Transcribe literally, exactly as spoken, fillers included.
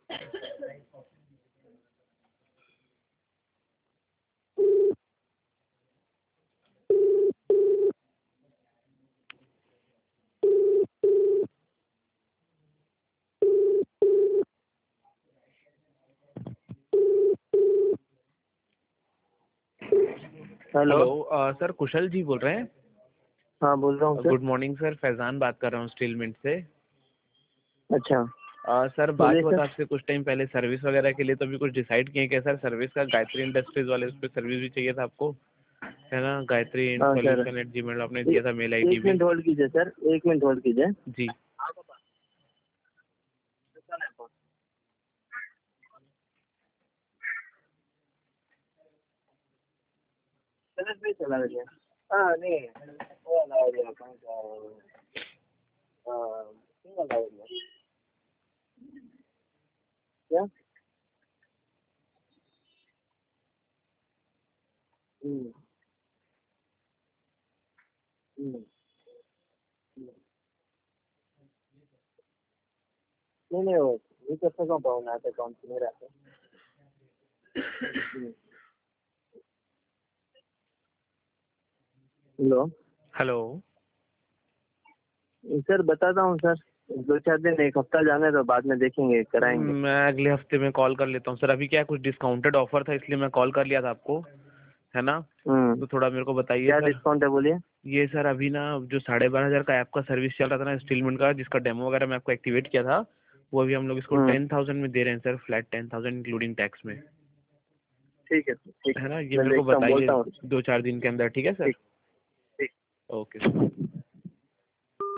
Hello hello uh, sir Kushal ji बोल रहे हैं? हाँ बोल रहा हूँ sir. Good morning sir, Faizan बात कर रहा हूँ स्टील मिंट से। अच्छा अ, सर बात बोलिए हुआ सर। था आपसे कुछ टाइम पहले सर्विस वगैरह के लिए, तो अभी कुछ डिसाइड किए क्या सर? सर्विस का गायत्री इंडस्ट्रीज वाले उस पर सर्विस भी चाहिए था आपको, है ना? गायत्री हाँ sir, solution at Gmail आपने ए, दिया था मेल आईडी एक भी। मिनट होल्ड कीजिए सर, एक मिनट होल्ड कीजिए। जी चला गया। हाँ नहीं वो वाला आइडिया कौन सा हाँ सिंगल आइडिया क्या हम्म हम्म हम्म। नहीं नहीं वो मी कसं का पाहून आता अकाउंट में रहता हेलो हेलो सर बताता हूँ सर, दो चार दिन एक हफ्ता जाने तो बाद में देखेंगे कराएंगे। मैं अगले हफ्ते में कॉल कर लेता हूँ सर। अभी क्या है, कुछ डिस्काउंटेड ऑफर था इसलिए मैं कॉल कर लिया था आपको, है ना? हम्म तो थोड़ा मेरे को बताइए क्या सर। डिस्काउंट है बोलिए। ये सर अभी ना जो साढ़े बारह हज़ार का आपका सर्विस चल रहा था ना स्टीलमेंट का, जिसका डेमो वगैरह मैं आपको एक्टिवेट किया था, वो अभी हम लोग इसको हम्म टेन थाउजेंड में दे रहे हैं sir, flat ten thousand including tax में, ठीक है ठीक है है, ना? ये मैं मेरे को देखता हूँ बताइए बोलता हूँ। दो चार दिन के अंदर, ठीक है सर? ठीक ठीक। Okay sir.